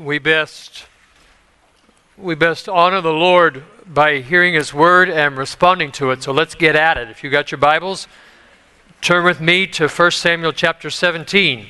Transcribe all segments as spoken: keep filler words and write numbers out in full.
we best we best honor the Lord by hearing His Word and responding to it. So let's get at it. If you got your Bibles, turn with me to First Samuel chapter seventeen.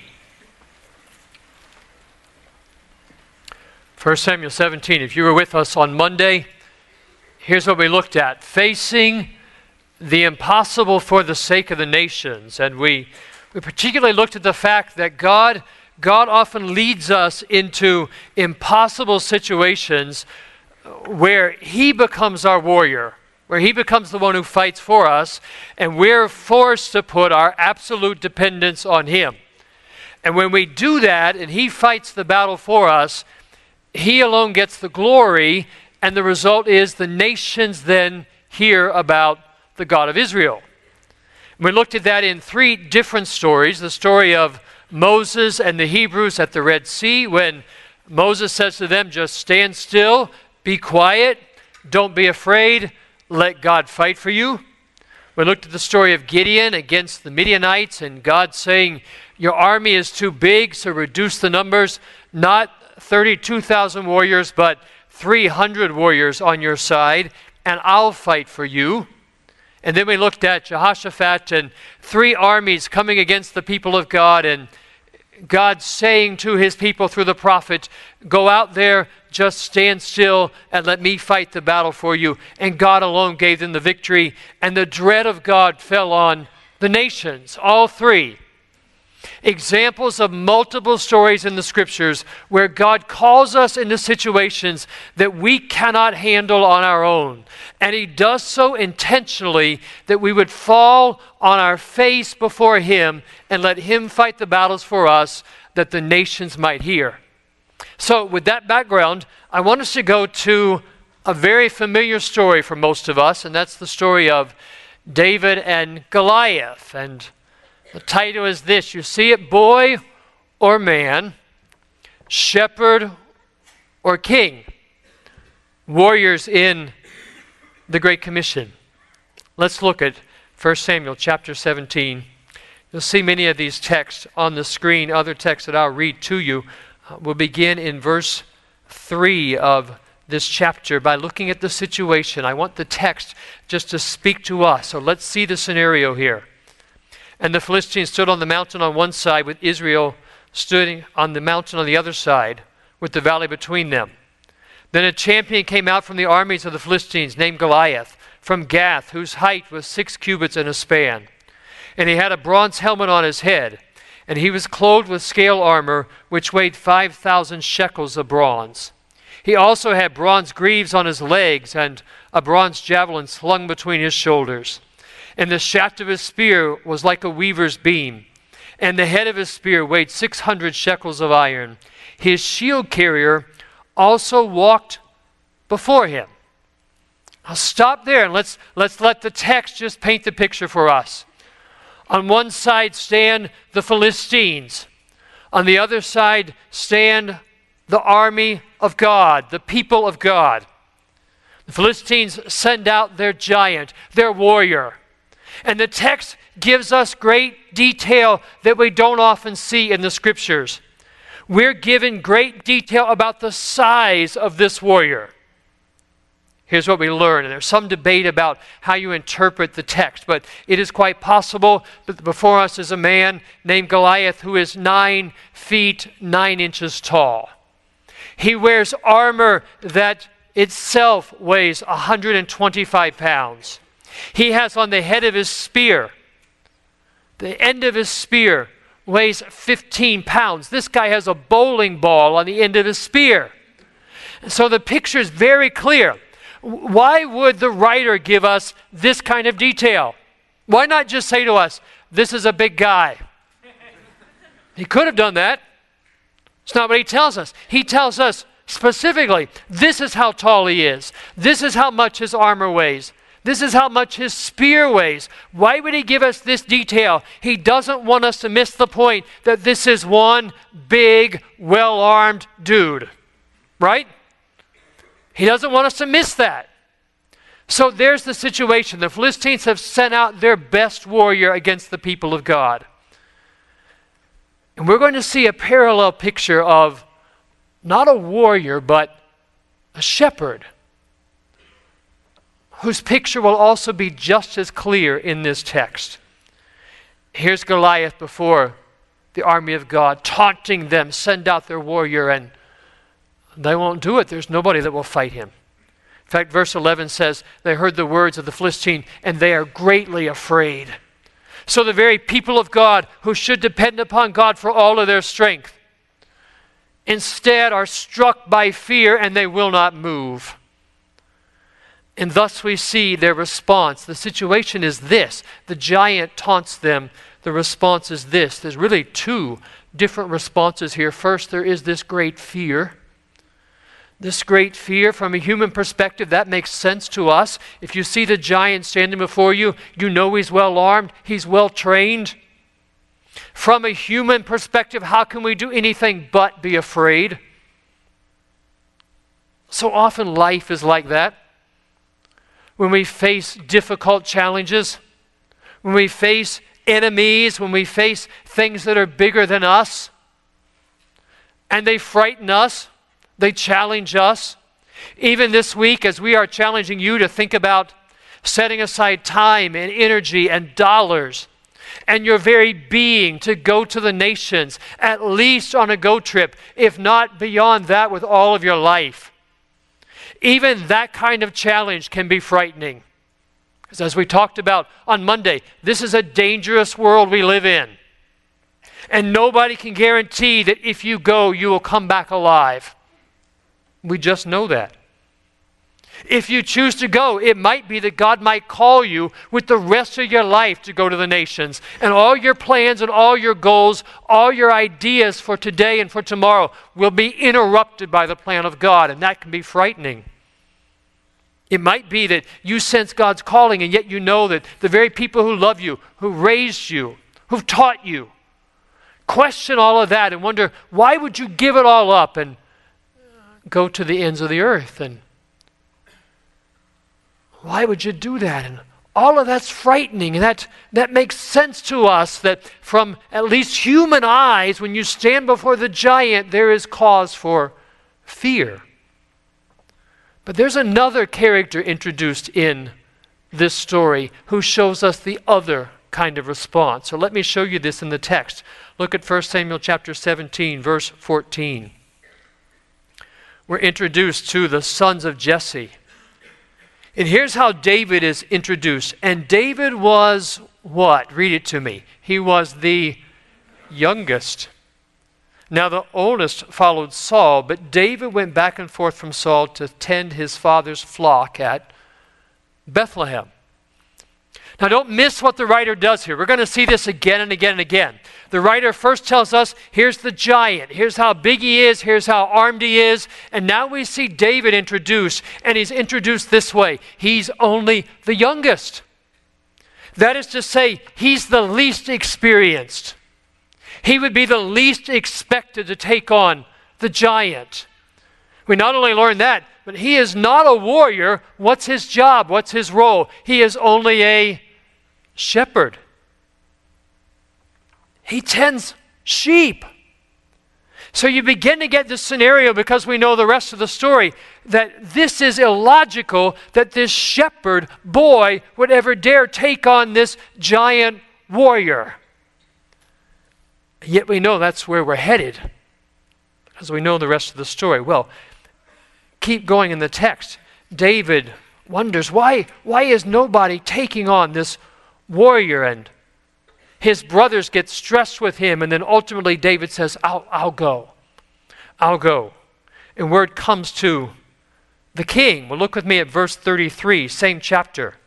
First Samuel seventeen. If you were with us on Monday, here's what we looked at. Facing the impossible for the sake of the nations. And we, we particularly looked at the fact that God God often leads us into impossible situations where He becomes our warrior, where He becomes the one who fights for us, and we're forced to put our absolute dependence on Him. And when we do that and He fights the battle for us, He alone gets the glory, and the result is the nations then hear about the God of Israel. And we looked at that in three different stories. The story of Moses and the Hebrews at the Red Sea, when Moses says to them, just stand still, be quiet, don't be afraid, let God fight for you. We looked at the story of Gideon against the Midianites, and God saying, your army is too big, so reduce the numbers, not thirty-two thousand warriors, but three hundred warriors on your side, and I'll fight for you. And then we looked at Jehoshaphat and three armies coming against the people of God, and God saying to His people through the prophet, go out there, just stand still, and let me fight the battle for you. And God alone gave them the victory, and the dread of God fell on the nations, all three. Examples of multiple stories in the Scriptures where God calls us into situations that we cannot handle on our own. And He does so intentionally that we would fall on our face before Him and let Him fight the battles for us that the nations might hear. So with that background, I want us to go to a very familiar story for most of us, and that's the story of David and Goliath. And the title is this, you see it, boy or man, shepherd or king, warriors in the Great Commission. Let's look at First Samuel chapter seventeen. You'll see many of these texts on the screen. Other texts that I'll read to you will begin in verse three of this chapter by looking at the situation. I want the text just to speak to us. So let's see the scenario here. And the Philistines stood on the mountain on one side, with Israel stood on the mountain on the other side, with the valley between them. Then a champion came out from the armies of the Philistines, named Goliath, from Gath, whose height was six cubits and a span. And he had a bronze helmet on his head, and he was clothed with scale armor, which weighed five thousand shekels of bronze. He also had bronze greaves on his legs, and a bronze javelin slung between his shoulders. And the shaft of his spear was like a weaver's beam, and the head of his spear weighed six hundred shekels of iron. His shield carrier also walked before him. I'll stop there and let's, let's let the text just paint the picture for us. On one side stand the Philistines. On the other side stand the army of God, the people of God. The Philistines send out their giant, their warrior. And the text gives us great detail that we don't often see in the Scriptures. We're given great detail about the size of this warrior. Here's what we learn, and there's some debate about how you interpret the text, but it is quite possible that before us is a man named Goliath who is nine feet, nine inches tall. He wears armor that itself weighs one hundred twenty-five pounds. He has on the head of his spear, the end of his spear weighs fifteen pounds. This guy has a bowling ball on the end of his spear. So the picture is very clear. Why would the writer give us this kind of detail? Why not just say to us, this is a big guy? He could have done that. It's not what he tells us. He tells us specifically, this is how tall he is. This is how much his armor weighs. This is how much his spear weighs. Why would he give us this detail? He doesn't want us to miss the point that this is one big, well-armed dude. Right? He doesn't want us to miss that. So there's the situation. The Philistines have sent out their best warrior against the people of God. And we're going to see a parallel picture of not a warrior, but a shepherd, whose picture will also be just as clear in this text. Here's Goliath before the army of God, taunting them, send out their warrior, and they won't do it. There's nobody that will fight him. In fact, verse eleven says, they heard the words of the Philistine, and they are greatly afraid. So the very people of God, who should depend upon God for all of their strength, instead are struck by fear, and they will not move. And thus we see their response. The situation is this. The giant taunts them. The response is this. There's really two different responses here. First, there is this great fear. This great fear, from a human perspective, that makes sense to us. If you see the giant standing before you, you know he's well armed, he's well trained. From a human perspective, how can we do anything but be afraid? So often life is like that. When we face difficult challenges, when we face enemies, when we face things that are bigger than us, and they frighten us, they challenge us. Even this week, as we are challenging you to think about setting aside time and energy and dollars and your very being to go to the nations, at least on a go trip, if not beyond that with all of your life. Even that kind of challenge can be frightening. Because as we talked about on Monday, this is a dangerous world we live in. And nobody can guarantee that if you go, you will come back alive. We just know that. If you choose to go, it might be that God might call you with the rest of your life to go to the nations. And all your plans and all your goals, all your ideas for today and for tomorrow will be interrupted by the plan of God. And that can be frightening. It might be that you sense God's calling, and yet you know that the very people who love you, who raised you, who've taught you, question all of that and wonder, why would you give it all up and go to the ends of the earth? And why would you do that? And all of that's frightening. And that, that makes sense to us that from at least human eyes, when you stand before the giant, there is cause for fear. But there's another character introduced in this story who shows us the other kind of response. So let me show you this in the text. Look at First Samuel chapter seventeen, verse fourteen. We're introduced to the sons of Jesse. And here's how David is introduced. And David was what? Read it to me. He was the youngest. Now the oldest followed Saul, but David went back and forth from Saul to tend his father's flock at Bethlehem. Now don't miss what the writer does here. We're going to see this again and again and again. The writer first tells us, here's the giant. Here's how big he is. Here's how armed he is. And now we see David introduced, and he's introduced this way. He's only the youngest. That is to say, he's the least experienced. He would be the least expected to take on the giant. We not only learn that, but he is not a warrior. What's his job? What's his role? He is only a shepherd. He tends sheep. So you begin to get this scenario, because we know the rest of the story, that this is illogical that this shepherd boy would ever dare take on this giant warrior. Yet we know that's where we're headed, because we know the rest of the story. Well, keep going in the text. David wonders, why, why is nobody taking on this warrior? And his brothers get stressed with him, and then ultimately David says, I'll, I'll go. I'll go. And word comes to the king. Well, look with me at verse thirty-three, same chapter.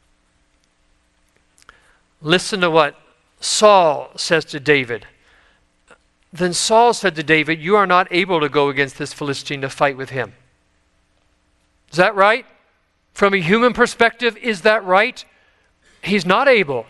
Listen to what Saul says to David. Then Saul said to David, you are not able to go against this Philistine to fight with him. Is that right? From a human perspective, is that right? He's not able.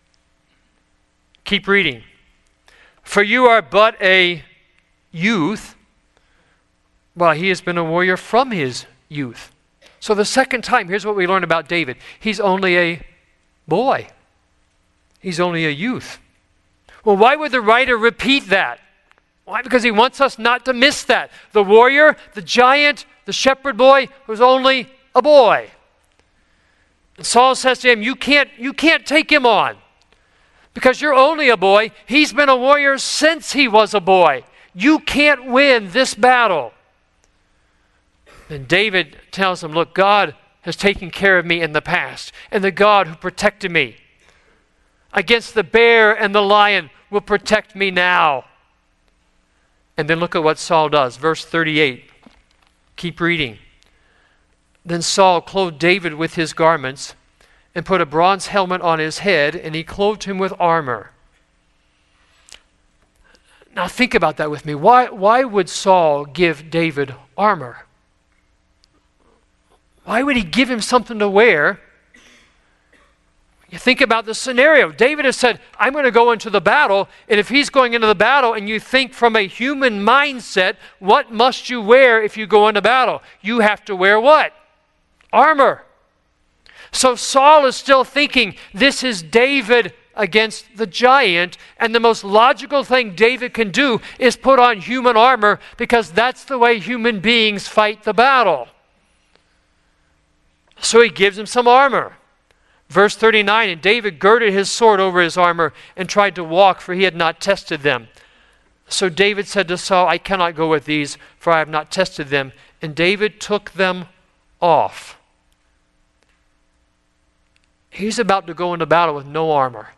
Keep reading. For you are but a youth, while he has been a warrior from his youth. So the second time, here's what we learn about David. He's only a boy. He's only a youth. Well, why would the writer repeat that? Why? Because he wants us not to miss that. The warrior, the giant, the shepherd boy was only a boy. And Saul says to him, you can't, you can't take him on because you're only a boy. He's been a warrior since he was a boy. You can't win this battle. And David tells him, look, God has taken care of me in the past, and the God who protected me against the bear and the lion will protect me now. And then look at what Saul does. Verse thirty-eight. Keep reading. Then Saul clothed David with his garments and put a bronze helmet on his head, and he clothed him with armor. Now think about that with me. Why, why would Saul give David armor? Why would he give him something to wear? You think about the scenario. David has said, I'm going to go into the battle, and if he's going into the battle and you think from a human mindset, what must you wear if you go into battle? You have to wear what? Armor. So Saul is still thinking, this is David against the giant, and the most logical thing David can do is put on human armor because that's the way human beings fight the battle. So he gives him some armor. Verse thirty-nine, and David girded his sword over his armor and tried to walk, for he had not tested them. So David said to Saul, I cannot go with these, for I have not tested them. And David took them off. He's about to go into battle with no armor.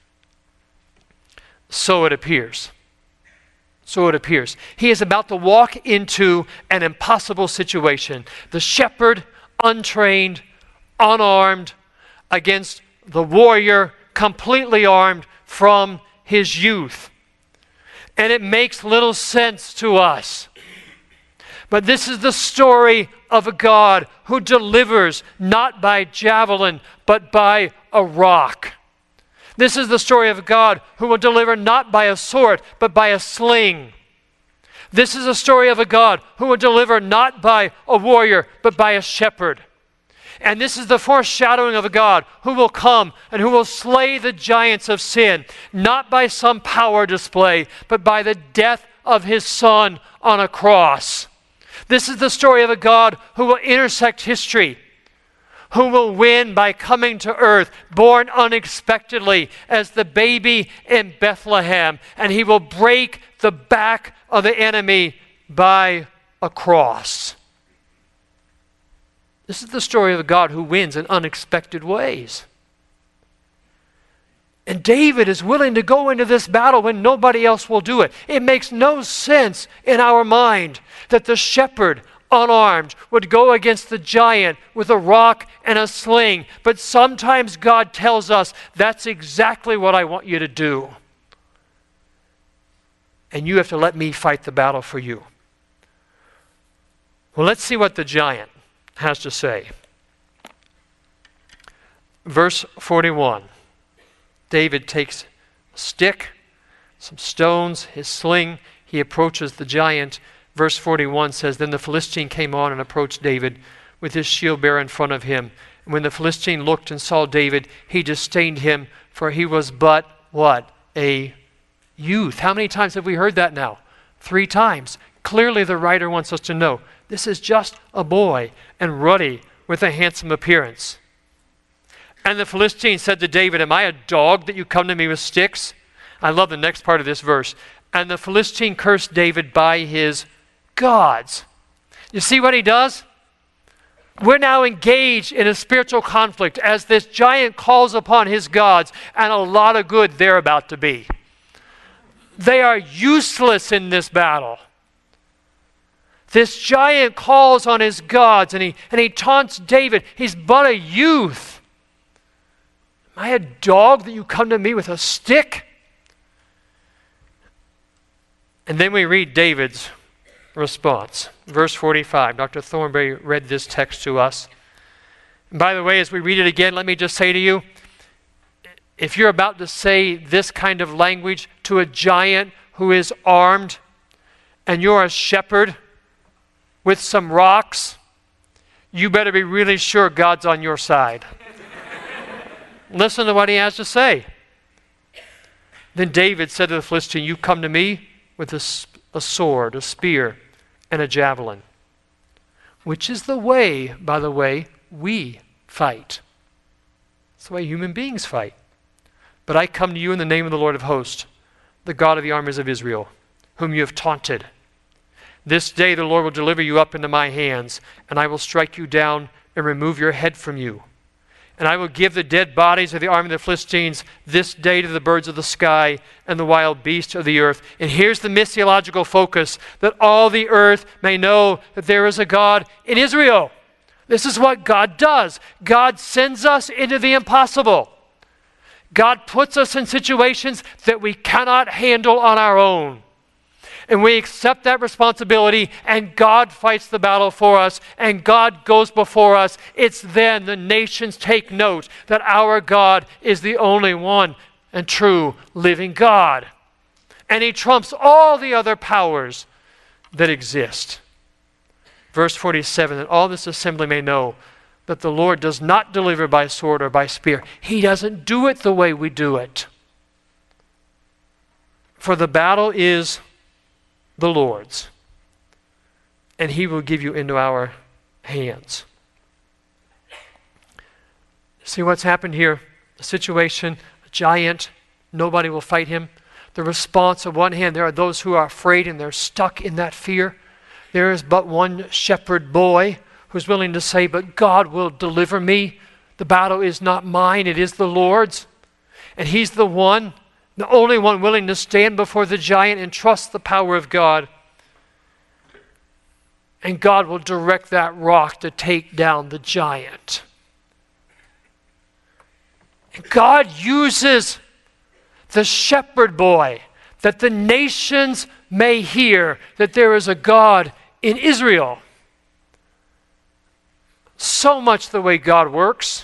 So it appears. So it appears. He is about to walk into an impossible situation. The shepherd, untrained, unarmed, against the warrior, completely armed from his youth. And it makes little sense to us. But this is the story of a God who delivers not by javelin, but by a rock. This is the story of a God who will deliver not by a sword, but by a sling. This is a story of a God who will deliver not by a warrior, but by a shepherd. And this is the foreshadowing of a God who will come and who will slay the giants of sin, not by some power display, but by the death of his Son on a cross. This is the story of a God who will intersect history, who will win by coming to earth, born unexpectedly as the baby in Bethlehem, and he will break the back of the enemy by a cross. This is the story of a God who wins in unexpected ways. And David is willing to go into this battle when nobody else will do it. It makes no sense in our mind that the shepherd, unarmed, would go against the giant with a rock and a sling. But sometimes God tells us, that's exactly what I want you to do. And you have to let me fight the battle for you. Well, let's see what the giant has to say. Verse forty-one. David takes a stick, some stones, his sling. He approaches the giant. Verse forty-one says, Then the Philistine came on and approached David with his shield bearer in front of him. And when the Philistine looked and saw David, he disdained him, for he was but, what? A youth. How many times have we heard that now? Three times. Clearly the writer wants us to know this is just a boy and ruddy with a handsome appearance. And the Philistine said to David, Am I a dog that you come to me with sticks? I love the next part of this verse. And the Philistine cursed David by his gods. You see what he does? We're now engaged in a spiritual conflict as this giant calls upon his gods, and a lot of good they're about to be. They are useless in this battle. This giant calls on his gods, and he, and he taunts David. He's but a youth. Am I a dog that you come to me with a stick? And then we read David's response. Verse forty-five. Doctor Thornberry read this text to us. And by the way, as we read it again, let me just say to you, if you're about to say this kind of language to a giant who is armed, and you're a shepherd with some rocks, you better be really sure God's on your side. Listen to what he has to say. Then David said to the Philistine, You come to me with a a sword, a spear, and a javelin. Which is the way, by the way, we fight. It's the way human beings fight. But I come to you in the name of the Lord of hosts, the God of the armies of Israel, whom you have taunted. This day the Lord will deliver you up into my hands, and I will strike you down and remove your head from you. And I will give the dead bodies of the army of the Philistines this day to the birds of the sky and the wild beasts of the earth. And here's the missiological focus, that all the earth may know that there is a God in Israel. This is what God does. God sends us into the impossible. God puts us in situations that we cannot handle on our own. And we accept that responsibility, and God fights the battle for us, and God goes before us. It's then the nations take note that our God is the only one and true living God. And he trumps all the other powers that exist. Verse forty-seven, that all this assembly may know that the Lord does not deliver by sword or by spear. He doesn't do it the way we do it. For the battle is the Lord's, and he will give you into our hands. See what's happened here? A situation, a giant, nobody will fight him. The response, on one hand, there are those who are afraid and they're stuck in that fear. There is but one shepherd boy who's willing to say, but God will deliver me. The battle is not mine, it is the Lord's. And he's the one, the only one willing to stand before the giant and trust the power of God. And God will direct that rock to take down the giant. And God uses the shepherd boy that the nations may hear that there is a God in Israel. So much the way God works.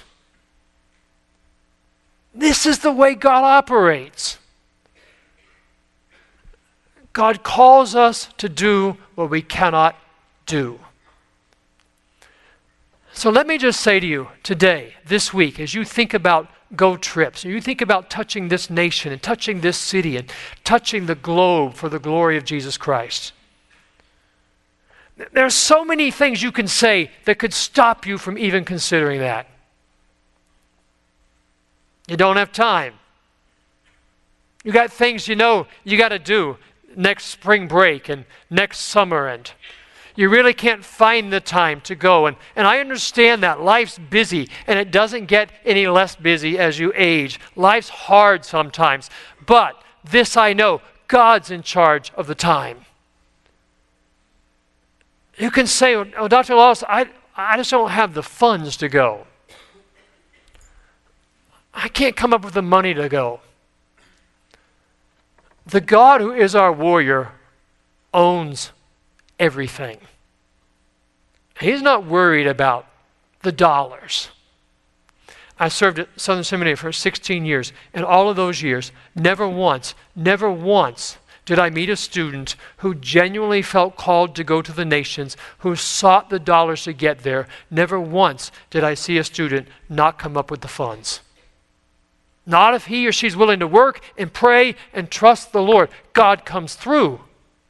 This is the way God operates. God calls us to do what we cannot do. So let me just say to you today, this week, as you think about go trips, and you think about touching this nation and touching this city and touching the globe for the glory of Jesus Christ, there are so many things you can say that could stop you from even considering that. You don't have time. You got things you know you got to do next spring break and next summer, and you really can't find the time to go. And, and I understand that. Life's busy, and it doesn't get any less busy as you age. Life's hard sometimes. But this I know, God's in charge of the time. You can say, oh, Doctor Lawless, I, I just don't have the funds to go. I can't come up with the money to go. The God who is our warrior owns everything. He's not worried about the dollars. I served at Southern Seminary for sixteen years, and all of those years, never once, never once did I meet a student who genuinely felt called to go to the nations, who sought the dollars to get there. Never once did I see a student not come up with the funds. Not if he or she's willing to work and pray and trust the Lord. God comes through.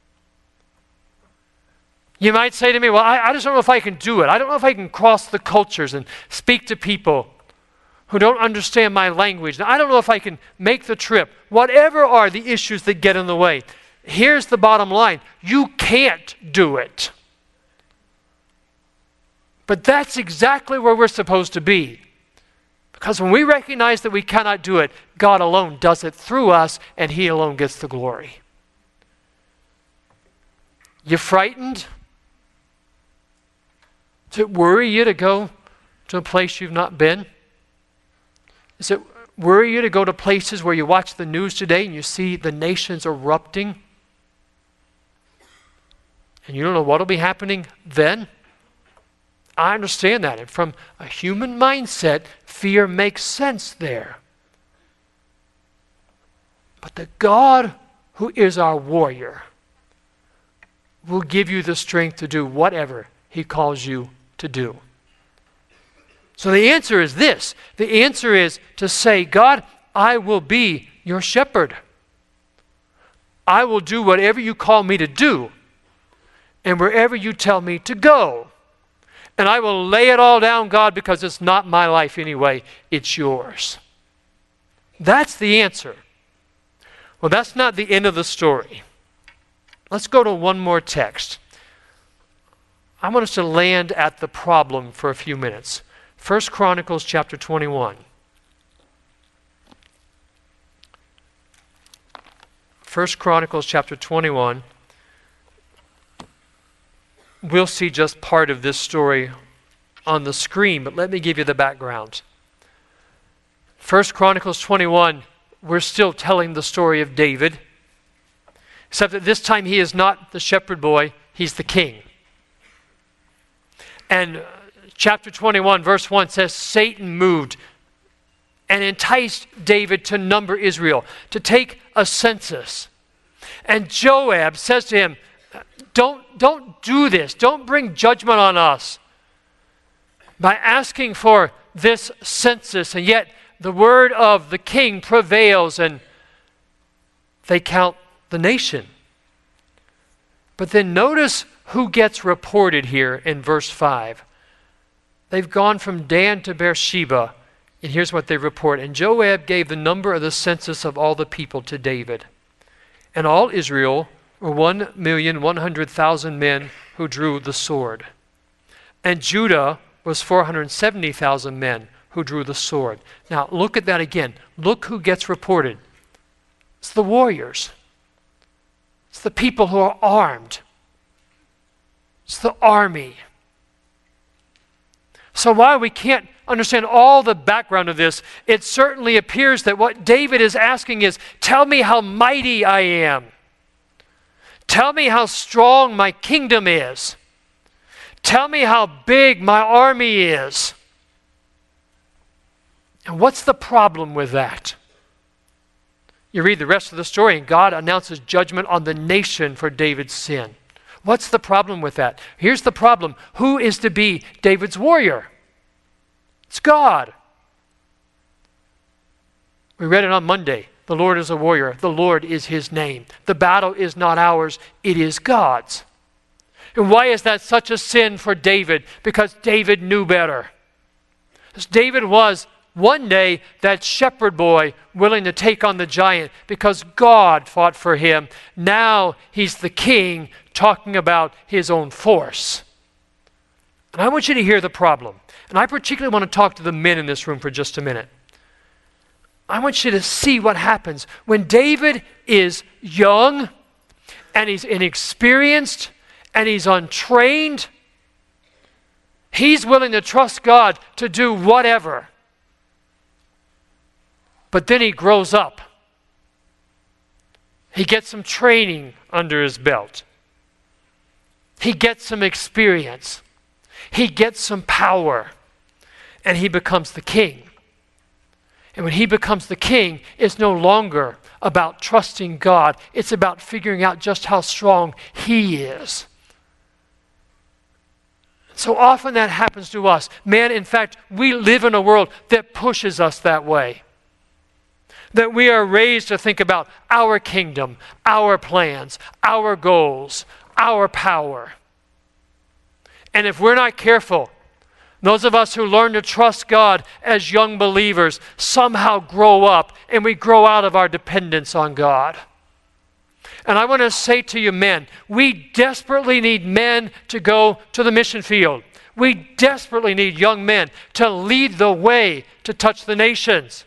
You might say to me, well, I, I just don't know if I can do it. I don't know if I can cross the cultures and speak to people who don't understand my language. Now, I don't know if I can make the trip. Whatever are the issues that get in the way, here's the bottom line. You can't do it. But that's exactly where we're supposed to be. Because when we recognize that we cannot do it, God alone does it through us, and he alone gets the glory. You frightened? Does it worry you to go to a place you've not been? Does it worry you to go to places where you watch the news today and you see the nations erupting? And you don't know what will be happening then? I understand that. And from a human mindset, fear makes sense there. But the God who is our warrior will give you the strength to do whatever he calls you to do. So the answer is this. The answer is to say, God, I will be your shepherd. I will do whatever you call me to do, and wherever you tell me to go. And I will lay it all down, God, because it's not my life anyway. It's yours. That's the answer. Well, that's not the end of the story. Let's go to one more text. I want us to land at the problem for a few minutes. First Chronicles chapter twenty-one. First Chronicles chapter twenty-one. We'll see just part of this story on the screen, but let me give you the background. First Chronicles twenty-one, we're still telling the story of David, except that this time he is not the shepherd boy, he's the king. And chapter twenty-one, verse one says, Satan moved and enticed David to number Israel, to take a census. And Joab says to him, don't, don't do this. Don't bring judgment on us by asking for this census. And yet the word of the king prevails and they count the nation. But then notice who gets reported here in verse five. They've gone from Dan to Beersheba, and here's what they report. And Joab gave the number of the census of all the people to David. And all Israel were one million one hundred thousand men who drew the sword. And Judah was four hundred seventy thousand men who drew the sword. Now look at that again. Look who gets reported. It's the warriors. It's the people who are armed. It's the army. So while we can't understand all the background of this, it certainly appears that what David is asking is, tell me how mighty I am. Tell me how strong my kingdom is. Tell me how big my army is. And what's the problem with that? You read the rest of the story and God announces judgment on the nation for David's sin. What's the problem with that? Here's the problem. Who is to be David's warrior? It's God. We read it on Monday. The Lord is a warrior. The Lord is his name. The battle is not ours. It is God's. And why is that such a sin for David? Because David knew better. Because David was one day that shepherd boy willing to take on the giant because God fought for him. Now he's the king talking about his own force. And I want you to hear the problem. And I particularly want to talk to the men in this room for just a minute. I want you to see what happens when David is young and he's inexperienced and he's untrained. He's willing to trust God to do whatever. But then he grows up. He gets some training under his belt. He gets some experience. He gets some power. And he becomes the king. And when he becomes the king, it's no longer about trusting God. It's about figuring out just how strong he is. So often that happens to us. Man, in fact, we live in a world that pushes us that way. That we are raised to think about our kingdom, our plans, our goals, our power. And if we're not careful, those of us who learn to trust God as young believers somehow grow up and we grow out of our dependence on God. And I want to say to you men, we desperately need men to go to the mission field. We desperately need young men to lead the way to touch the nations.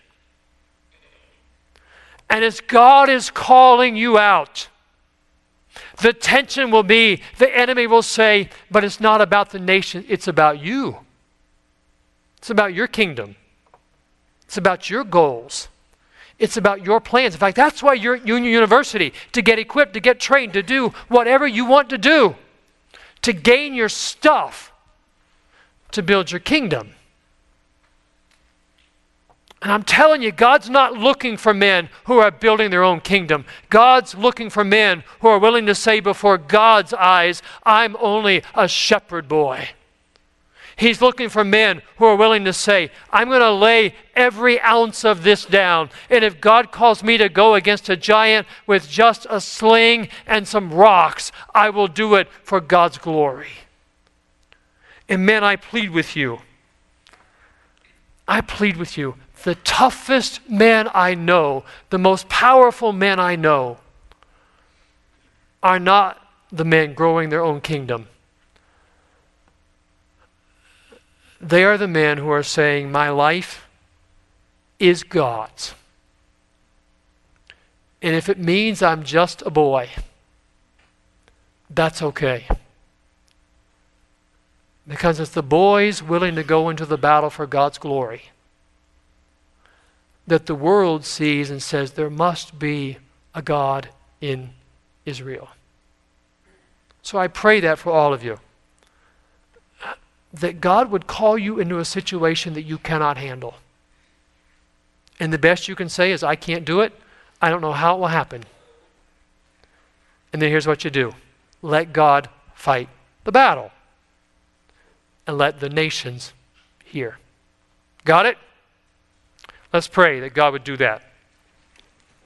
And as God is calling you out, the tension will be, the enemy will say, but it's not about the nation, it's about you. It's about your kingdom. It's about your goals. It's about your plans. In fact, that's why you're at Union University, to get equipped, to get trained, to do whatever you want to do, to gain your stuff, to build your kingdom. And I'm telling you, God's not looking for men who are building their own kingdom. God's looking for men who are willing to say before God's eyes, I'm only a shepherd boy. He's looking for men who are willing to say, I'm going to lay every ounce of this down. And if God calls me to go against a giant with just a sling and some rocks, I will do it for God's glory. And men, I plead with you. I plead with you. The toughest men I know, the most powerful men I know, are not the men growing their own kingdom. They are the men who are saying, my life is God's. And if it means I'm just a boy, that's okay. Because it's the boys willing to go into the battle for God's glory that the world sees and says there must be a God in Israel. So I pray that for all of you. That God would call you into a situation that you cannot handle. And the best you can say is, I can't do it. I don't know how it will happen. And then here's what you do. Let God fight the battle. And let the nations hear. Got it? Let's pray that God would do that.